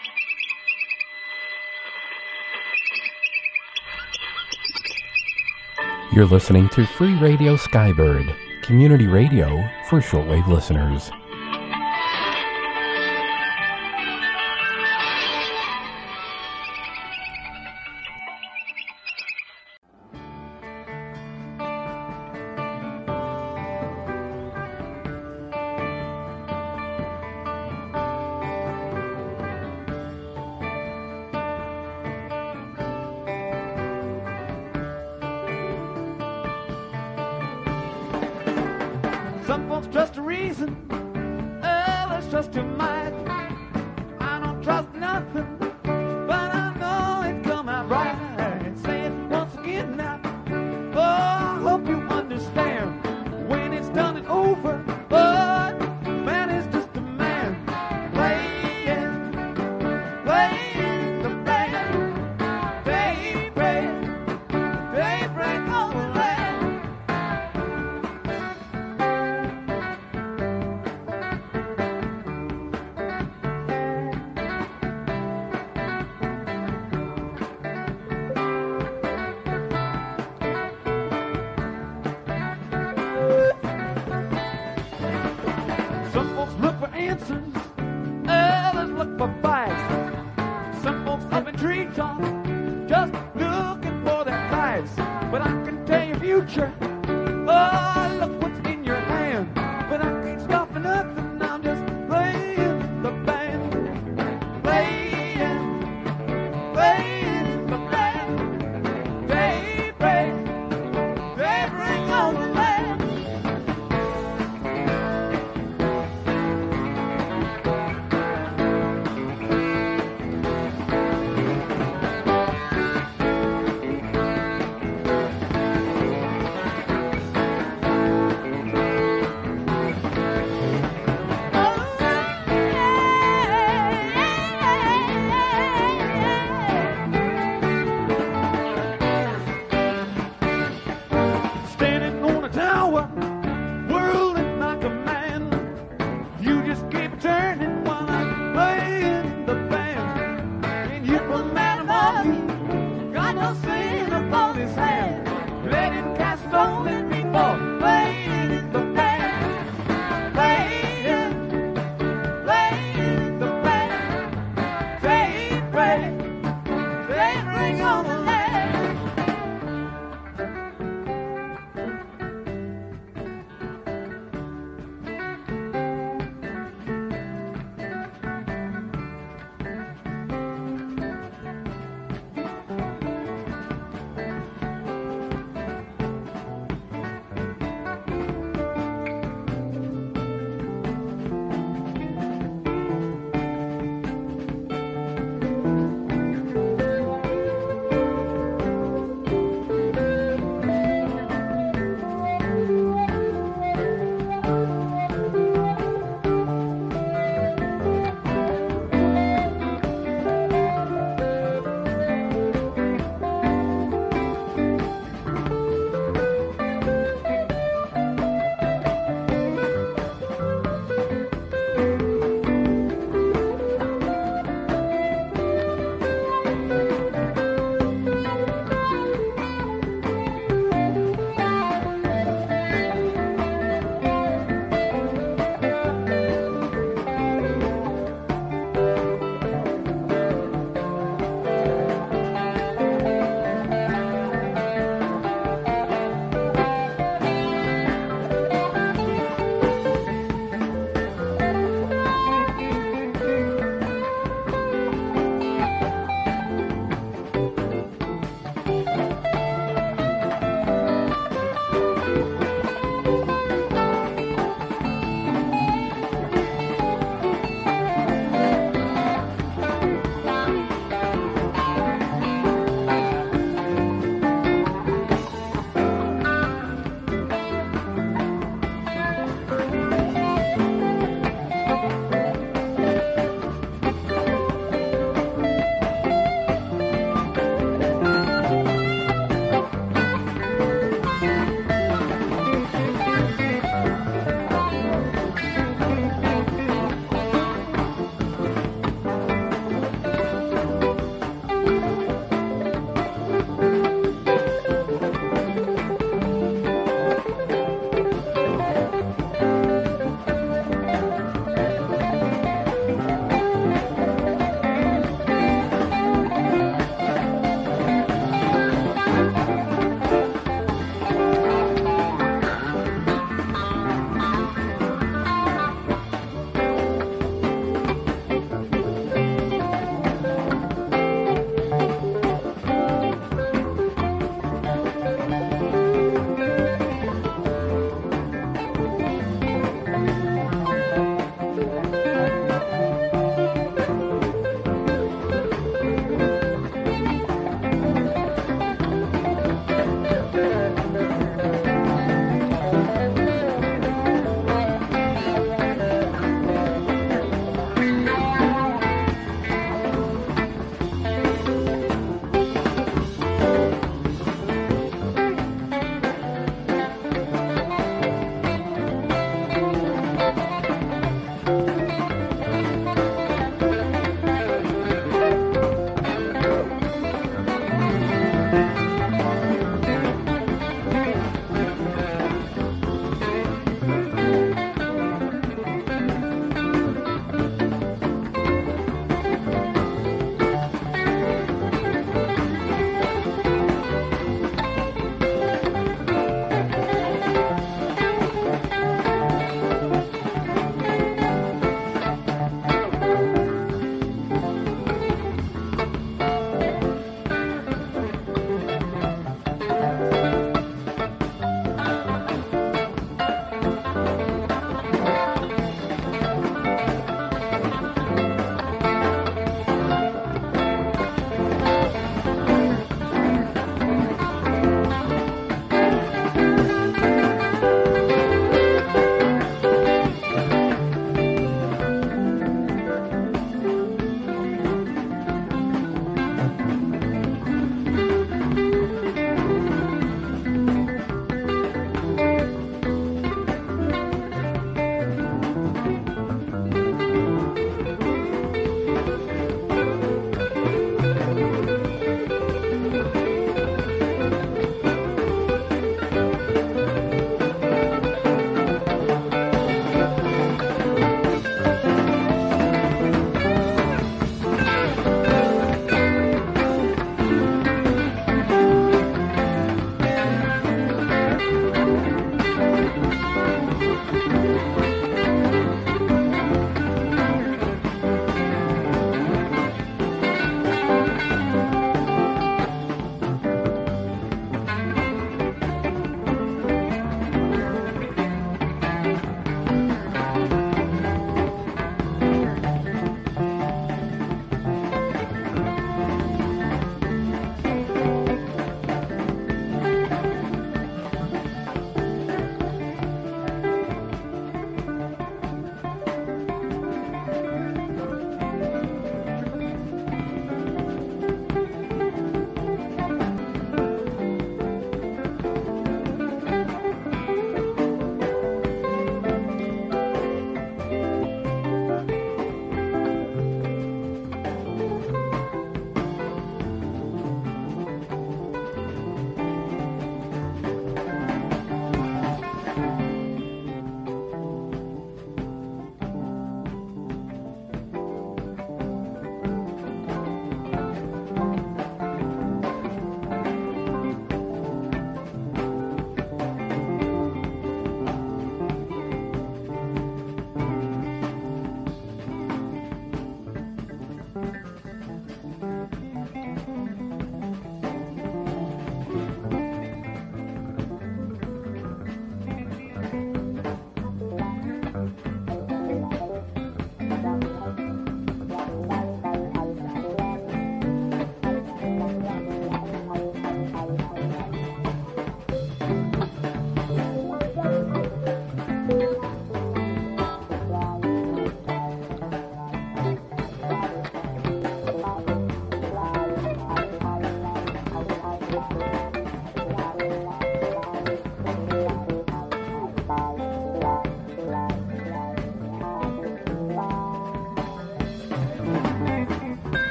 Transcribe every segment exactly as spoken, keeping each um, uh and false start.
You're listening to Free Radio Skybird, community radio for shortwave listeners. Some folks trust a reason, others trust your might. I don't trust nothing, but I know it come out right. Say it once again now. Oh, I hope you understand. When it's done and over, but man is just a man. Playing, playing the band. Daybreak, daybreak on the land. Answers, others look for fights. Some folks up in treetops, just looking for their kites. But I can tell you future, oh, look what's in your hand. But I can't stop for nothing, I'm just playing the band. Playing, playing the band. Daybreak, daybreak on the land.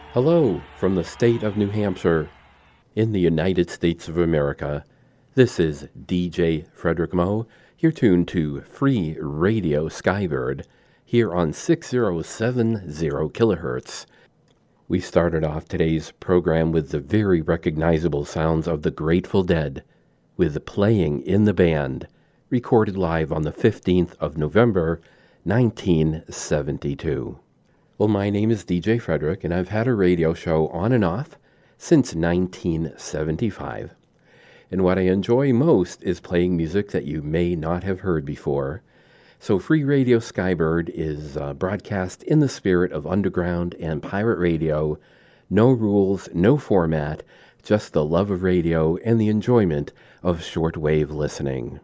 Hello from the state of New Hampshire in the United States of America. This is D J Frederick Moe. You're tuned to Free Radio Skybird here on six thousand seventy kilohertz. We started off today's program with the very recognizable sounds of the Grateful Dead with Playing in the Band, recorded live on the fifteenth of November, nineteen seventy-two. Well, my name is D J Frederick, and I've had a radio show on and off since nineteen seventy-five. And what I enjoy most is playing music that you may not have heard before. So Free Radio Skybird is uh, broadcast in the spirit of underground and pirate radio. No rules, no format, just the love of radio and the enjoyment of shortwave listening.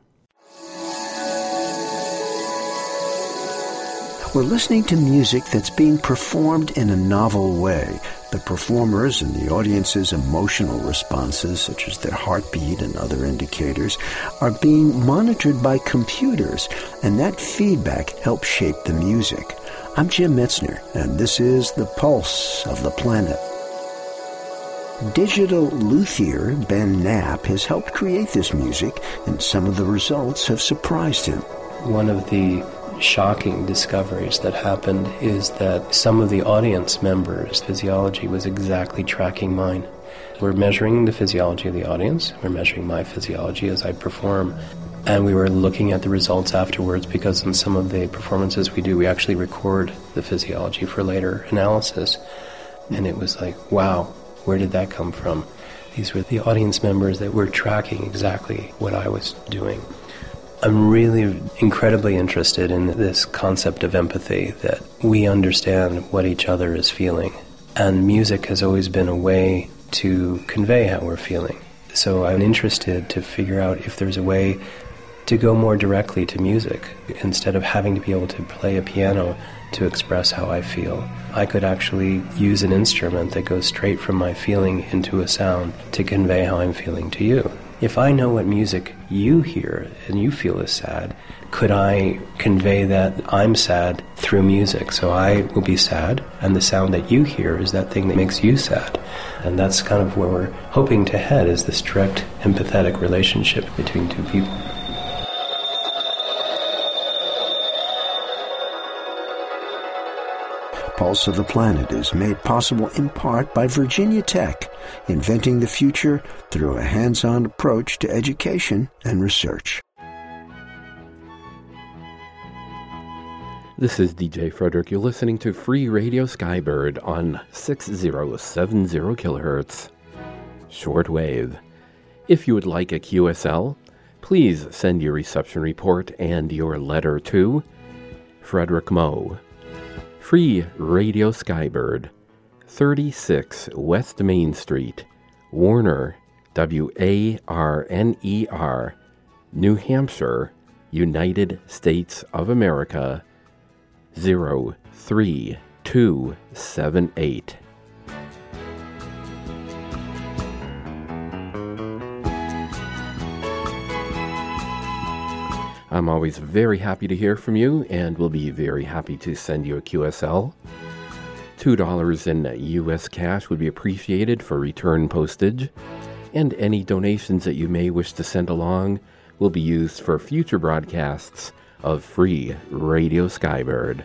We're listening to music that's being performed in a novel way. The performers and the audience's emotional responses, such as their heartbeat and other indicators, are being monitored by computers, and that feedback helps shape the music. I'm Jim Metzner, and this is The Pulse of the Planet. Digital luthier Ben Knapp has helped create this music, and some of the results have surprised him. One of the shocking discoveries that happened is that some of the audience members' physiology was exactly tracking mine. We're measuring the physiology of the audience, we're measuring my physiology as I perform, and we were looking at the results afterwards because in some of the performances we do, we actually record the physiology for later analysis. And it was like, wow, where did that come from? These were the audience members that were tracking exactly what I was doing. I'm really incredibly interested in this concept of empathy, that we understand what each other is feeling. And music has always been a way to convey how we're feeling. So I'm interested to figure out if there's a way to go more directly to music. Instead of having to be able to play a piano to express how I feel, I could actually use an instrument that goes straight from my feeling into a sound to convey how I'm feeling to you. If I know what music you hear and you feel is sad, could I convey that I'm sad through music? So I will be sad, and the sound that you hear is that thing that makes you sad. And that's kind of where we're hoping to head, is this direct, empathetic relationship between two people. Pulse of the Planet is made possible in part by Virginia Tech, inventing the future through a hands-on approach to education and research. This is D J Frederick. You're listening to Free Radio Skybird on six thousand seventy kilohertz shortwave. If you would like a Q S L, please send your reception report and your letter to Frederick Moe, Free Radio Skybird, thirty-six West Main Street, Warner, W A R N E R, New Hampshire, United States of America, zero three two seven eight. I'm always very happy to hear from you, and will be very happy to send you a Q S L. two dollars in U S cash would be appreciated for return postage, and any donations that you may wish to send along will be used for future broadcasts of Free Radio Skybird.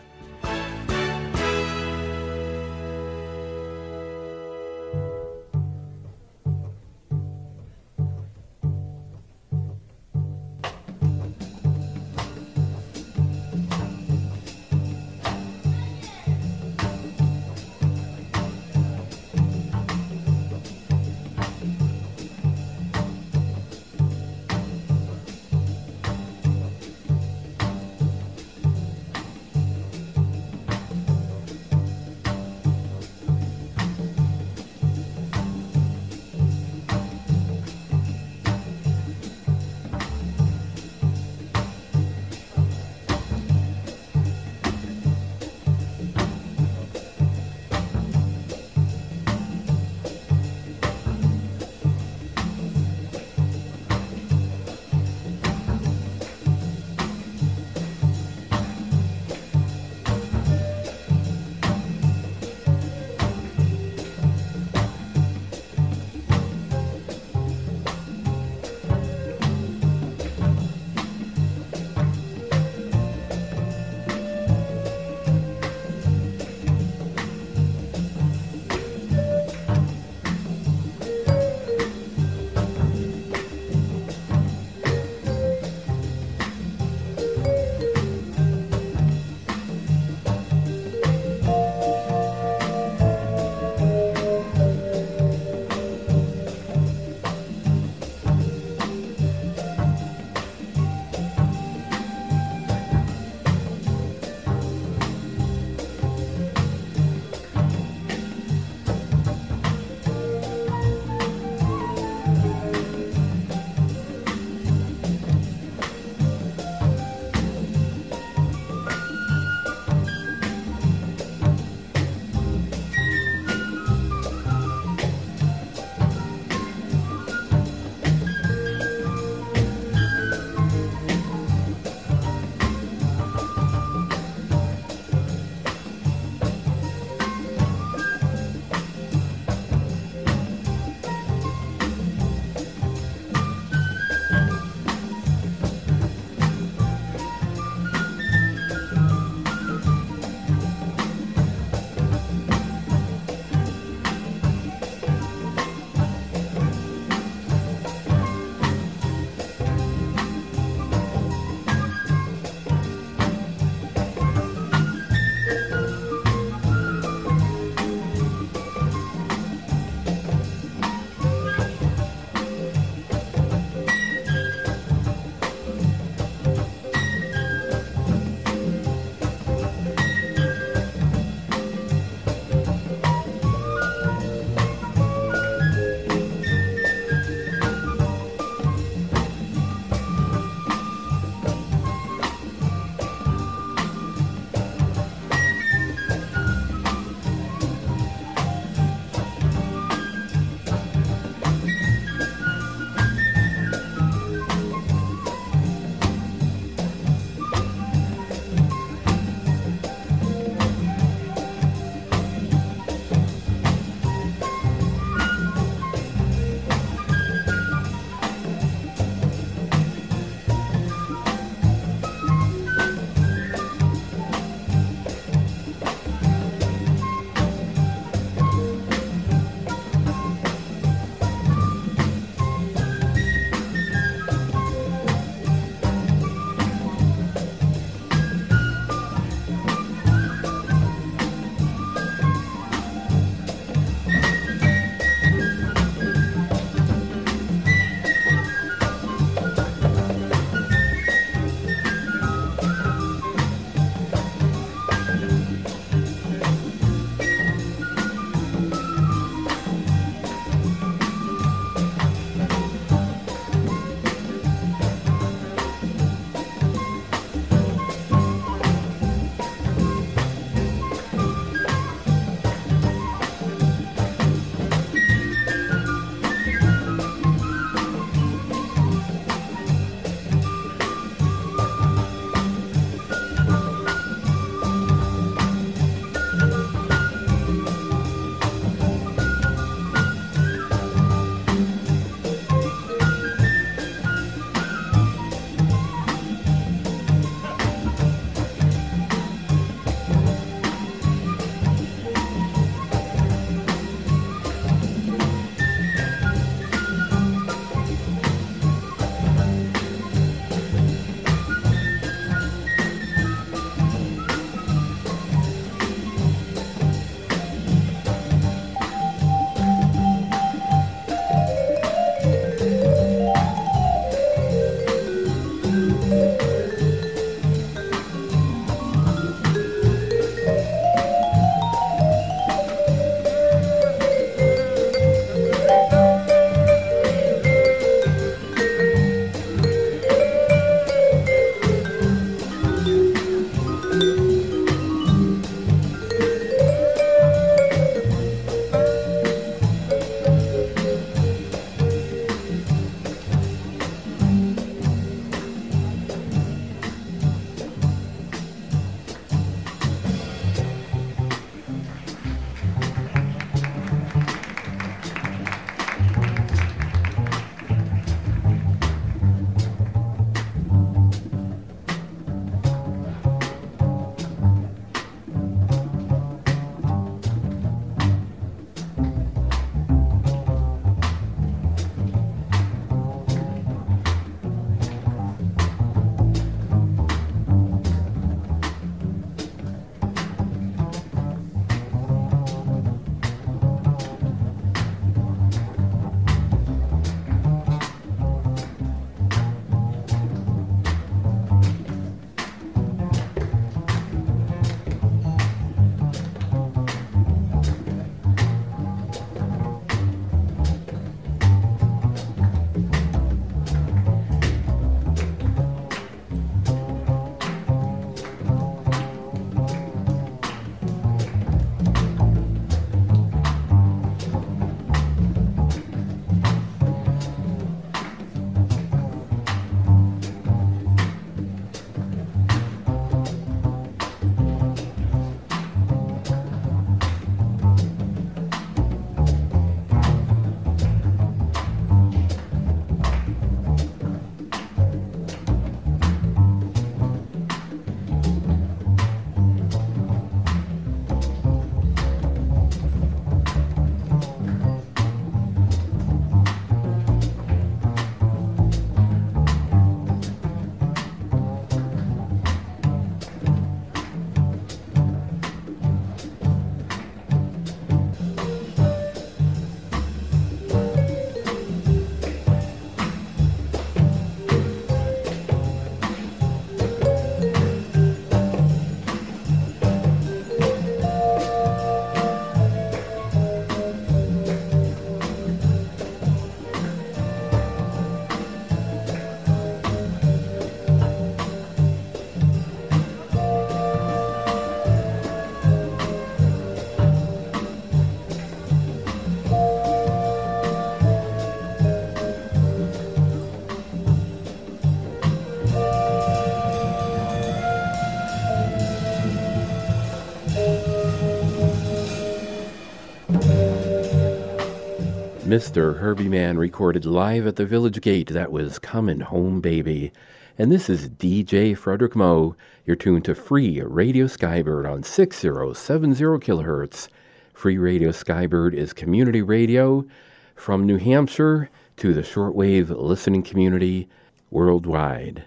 Mister Herbie Mann recorded live at the Village Gate. That was Comin' Home Baby. And this is D J Frederick Moe. You're tuned to Free Radio Skybird on six thousand seventy kilohertz. Free Radio Skybird is community radio from New Hampshire to the shortwave listening community worldwide.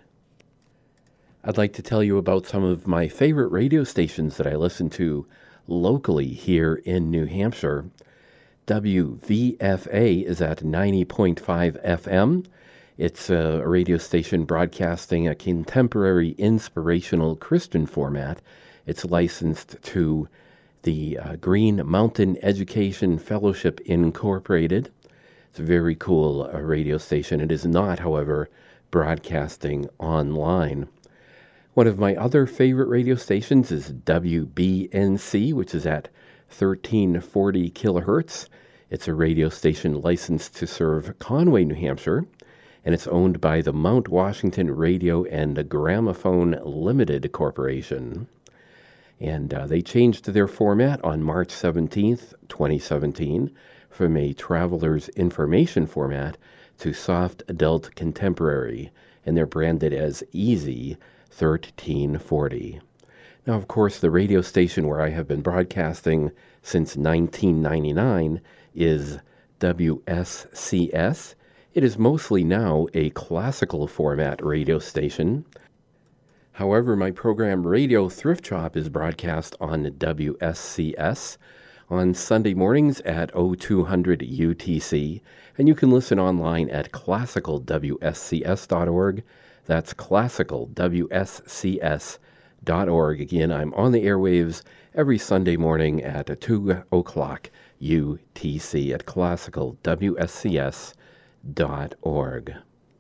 I'd like to tell you about some of my favorite radio stations that I listen to locally here in New Hampshire. W V F A is at ninety point five F M. It's a radio station broadcasting a contemporary inspirational Christian format. It's licensed to the uh, Green Mountain Education Fellowship Incorporated. It's a very cool uh, radio station. It is not, however, broadcasting online. One of my other favorite radio stations is W B N C, which is at thirteen forty kilohertz. It's a radio station licensed to serve Conway, New Hampshire, and it's owned by the Mount Washington Radio and Gramophone Limited Corporation. And uh, they changed their format on March seventeenth, twenty seventeen, from a traveler's information format to soft adult contemporary, and they're branded as Easy thirteen forty. Now, of course, the radio station where I have been broadcasting since nineteen ninety-nine is W S C S. It is mostly now a classical format radio station. However, my program Radio Thrift Shop is broadcast on W S C S on Sunday mornings at oh two hundred U T C, and you can listen online at classical W S C S dot org. That's classical W S C S dot org. Again, I'm on the airwaves every Sunday morning at two o'clock U T C at classical W S C S dot org.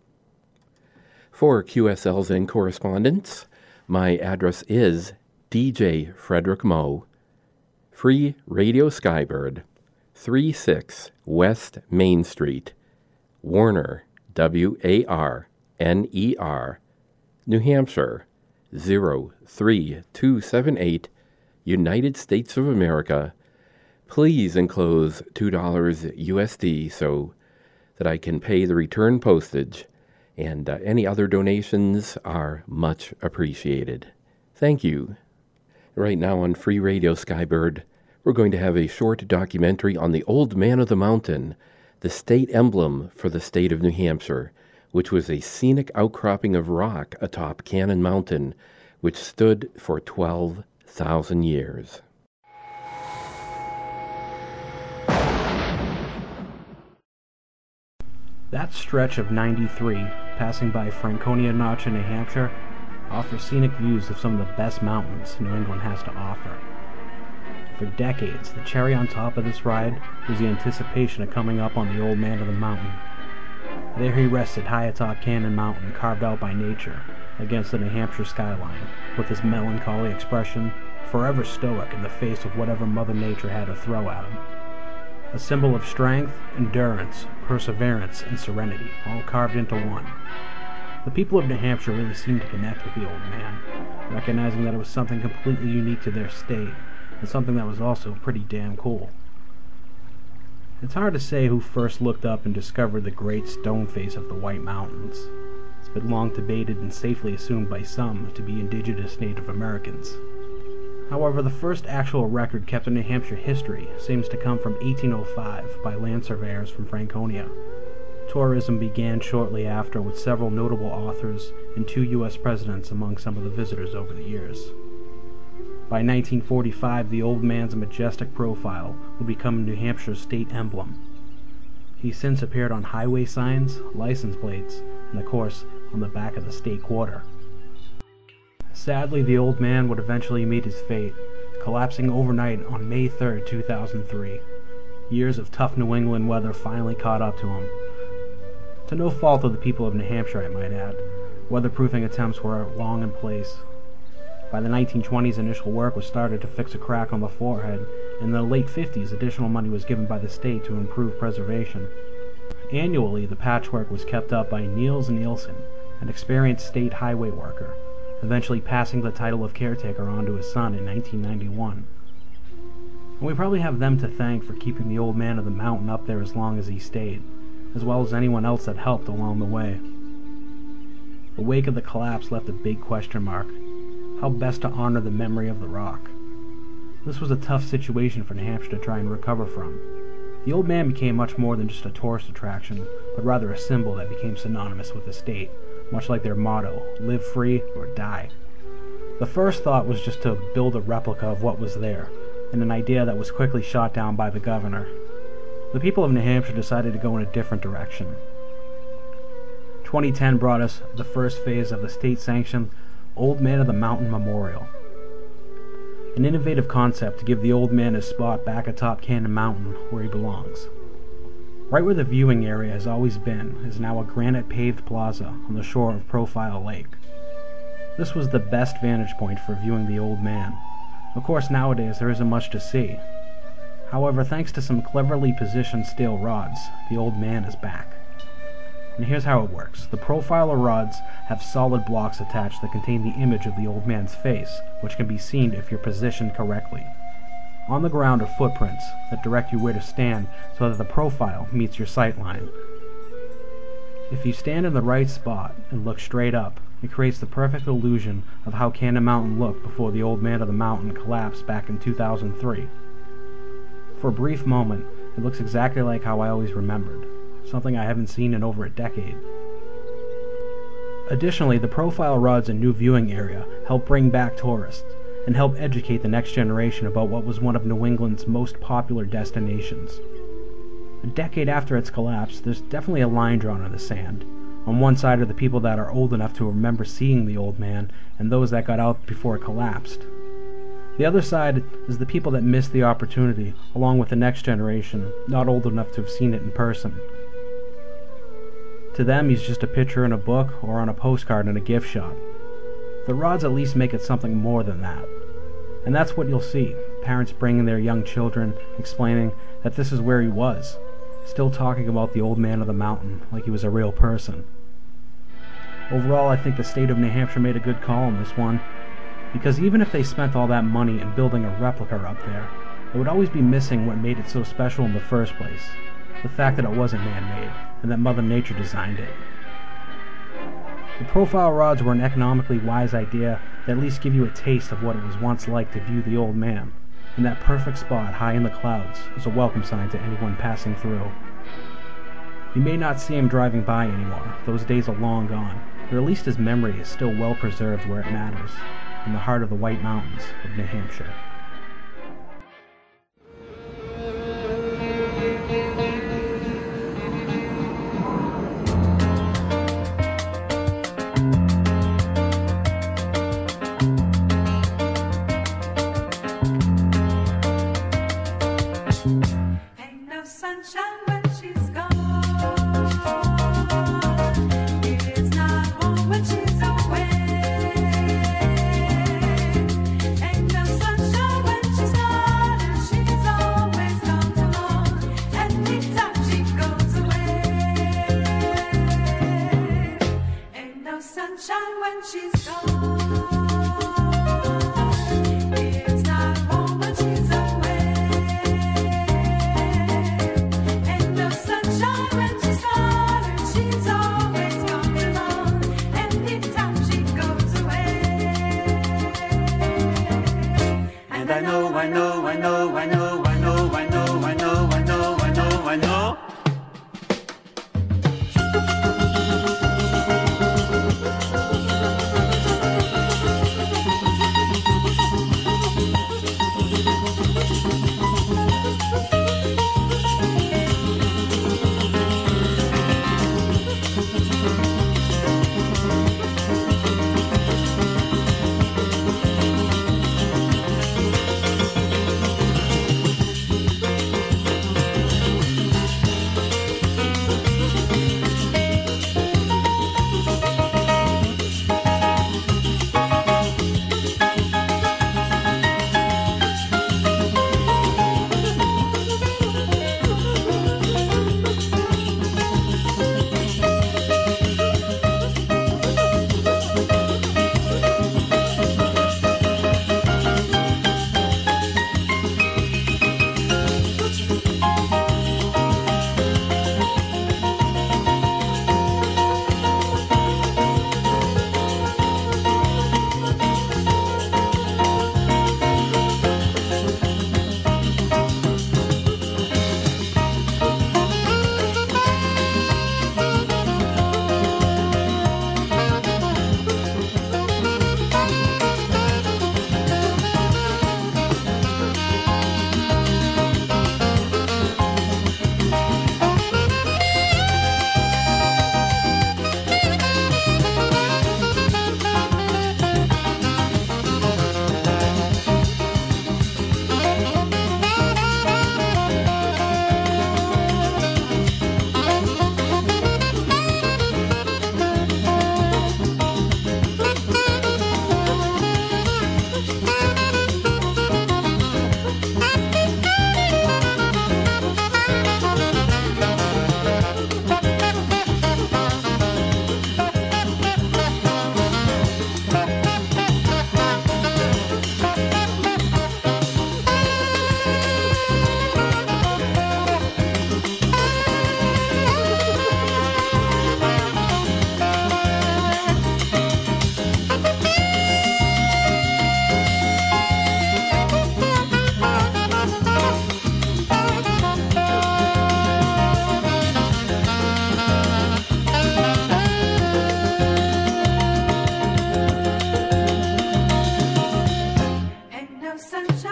For Q S Ls and correspondence, my address is D J Frederick Moe, Free Radio Skybird, thirty-six West Main Street, Warner, W A R N E R, New Hampshire, zero three two seven eight, United States of America. Please enclose two dollars U S D so that I can pay the return postage, and uh, any other donations are much appreciated. Thank you. Right now on Free Radio Skybird, we're going to have a short documentary on the Old Man of the Mountain, the state emblem for the state of New Hampshire, which was a scenic outcropping of rock atop Cannon Mountain, which stood for twelve thousand years. That stretch of ninety-three, passing by Franconia Notch in New Hampshire, offers scenic views of some of the best mountains New England has to offer. For decades, the cherry on top of this ride was the anticipation of coming up on the Old Man of the Mountain. There he rested high atop Cannon Mountain, carved out by nature, against the New Hampshire skyline, with his melancholy expression, forever stoic in the face of whatever Mother Nature had to throw at him. A symbol of strength, endurance, perseverance, and serenity, all carved into one. The people of New Hampshire really seemed to connect with the old man, recognizing that it was something completely unique to their state, and something that was also pretty damn cool. It's hard to say who first looked up and discovered the great stone face of the White Mountains. It's been long debated and safely assumed by some to be indigenous Native Americans. However, the first actual record kept in New Hampshire history seems to come from eighteen oh five by land surveyors from Franconia. Tourism began shortly after, with several notable authors and two U S presidents among some of the visitors over the years. By nineteen forty-five, the old man's majestic profile would become New Hampshire's state emblem. He since appeared on highway signs, license plates, and of course, on the back of the state quarter. Sadly, the old man would eventually meet his fate, collapsing overnight on May third, two thousand three. Years of tough New England weather finally caught up to him. To no fault of the people of New Hampshire, I might add, weatherproofing attempts were long in place. By the nineteen twenties, initial work was started to fix a crack on the forehead, and in the late fifties, additional money was given by the state to improve preservation. Annually, the patchwork was kept up by Niels Nielsen, an experienced state highway worker, eventually passing the title of caretaker on to his son in nineteen ninety-one. And we probably have them to thank for keeping the old man of the mountain up there as long as he stayed, as well as anyone else that helped along the way. The wake of the collapse left a big question mark: how best to honor the memory of the rock? This was a tough situation for New Hampshire to try and recover from. The old man became much more than just a tourist attraction, but rather a symbol that became synonymous with the state, much like their motto, live free or die. The first thought was just to build a replica of what was there, and an idea that was quickly shot down by the governor. The people of New Hampshire decided to go in a different direction. twenty ten brought us the first phase of the state-sanctioned Old Man of the Mountain Memorial. An innovative concept to give the old man his spot back atop Cannon Mountain where he belongs. Right where the viewing area has always been is now a granite paved plaza on the shore of Profile Lake. This was the best vantage point for viewing the old man. Of course, nowadays there isn't much to see. However, thanks to some cleverly positioned steel rods, the old man is back. And here's how it works. The Profiler rods have solid blocks attached that contain the image of the old man's face, which can be seen if you're positioned correctly. On the ground are footprints that direct you where to stand so that the profile meets your sight line. If you stand in the right spot and look straight up, it creates the perfect illusion of how Cannon Mountain looked before the old man of the mountain collapsed back in two thousand three. For a brief moment, it looks exactly like how I always remembered, something I haven't seen in over a decade. Additionally, the profile rods and new viewing area help bring back tourists and help educate the next generation about what was one of New England's most popular destinations. A decade after its collapse, there's definitely a line drawn in the sand. On one side are the people that are old enough to remember seeing the old man, and those that got out before it collapsed. The other side is the people that missed the opportunity, along with the next generation, not old enough to have seen it in person. To them, he's just a picture in a book or on a postcard in a gift shop. The rods at least make it something more than that. And that's what you'll see, parents bringing their young children, explaining that this is where he was, still talking about the old man of the mountain like he was a real person. Overall, I think the state of New Hampshire made a good call on this one, because even if they spent all that money in building a replica up there, it would always be missing what made it so special in the first place, the fact that it wasn't man-made, and that Mother Nature designed it. The profile rods were an economically wise idea that at least give you a taste of what it was once like to view the old man, and that perfect spot high in the clouds is a welcome sign to anyone passing through. You may not see him driving by anymore, those days are long gone, but at least his memory is still well preserved where it matters, in the heart of the White Mountains of New Hampshire. Ain't no sunshine when she's gone. It's not warm when she's away. Ain't no sunshine when she's gone, and she's always gone too long. Anytime she goes away. Ain't no sunshine when she's gone. It's not warm when she's away. Ain't no sunshine when she's gone, and she's always gone too long. Anytime she goes away. And I know, I know, I know, I know, I know, I know, I know, I know, I know, I know.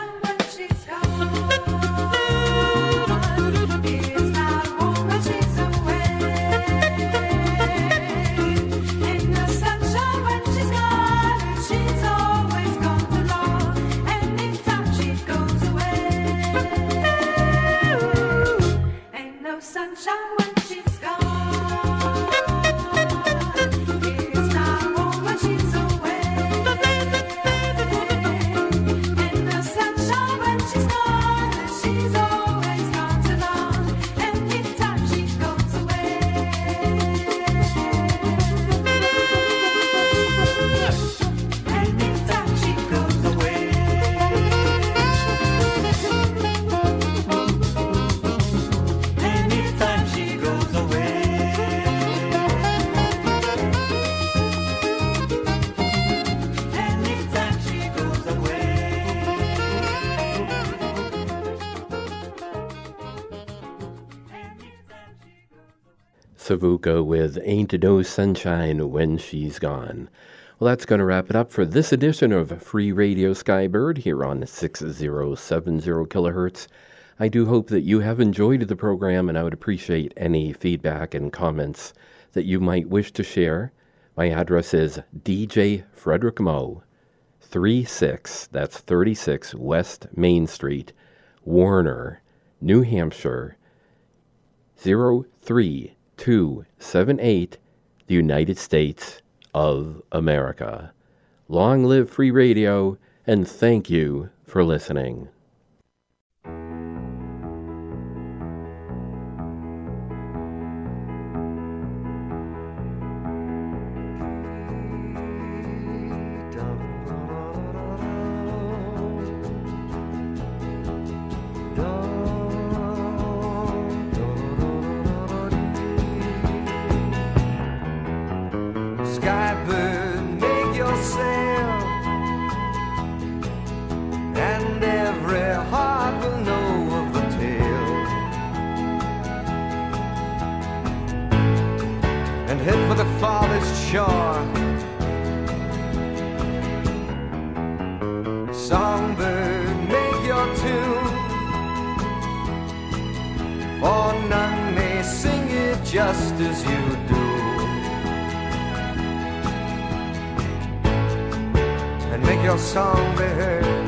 Savuka with Ain't No Sunshine When She's Gone. Well, that's going to wrap it up for this edition of Free Radio Skybird here on six thousand seventy kilohertz. I do hope that you have enjoyed the program, and I would appreciate any feedback and comments that you might wish to share. My address is D J Frederick Moe, thirty-six, that's thirty-six West Main Street, Warner, New Hampshire, zero three two seven eight, the United States of America. Long live free radio, and thank you for listening. Skybird, make your sail, and every heart will know of the tale, and head for the farthest shore. Songbird, make your tune, for none may sing it just as you do. Make your song be heard.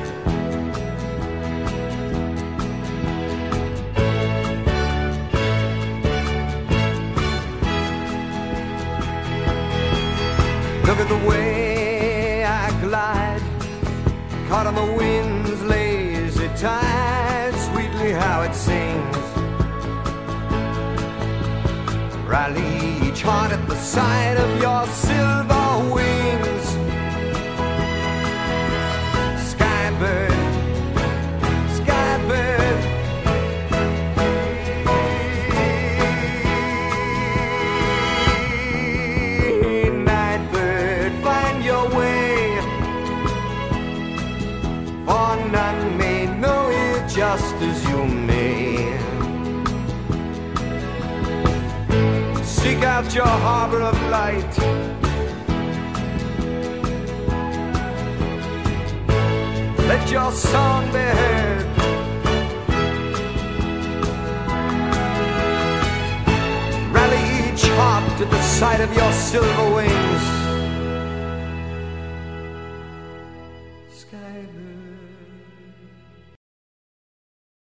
Look at the way I glide, caught on the wind's lazy tide, sweetly how it sings. Rally each heart at the sight of your silver wings. Skybird, Skybird, Nightbird, find your way, for none may know it just as you may. Seek out your harbor of light, let your song be heard. Rally each heart to the sight of your silver wings.